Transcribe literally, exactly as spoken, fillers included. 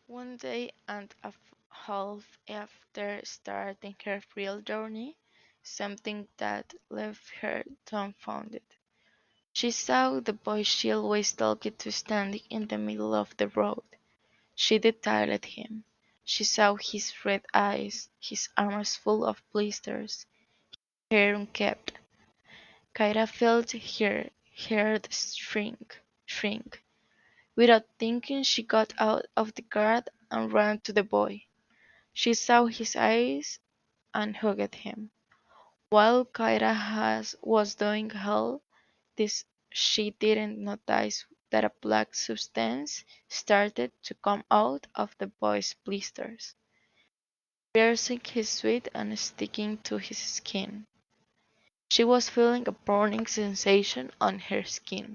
One day and a f- half after starting her real journey, something that left her dumbfounded. She saw the boy she always talked to standing in the middle of the road. She detailed him. She saw his red eyes, his arms full of blisters, hair unkempt. Kyra felt her heart shrink, shrink. Without thinking, she got out of the car and ran to the boy. She saw his eyes and hugged him. While Kyra has, was doing all this, she didn't notice that a black substance started to come out of the boy's blisters, piercing his sweat and sticking to his skin. She was feeling a burning sensation on her skin.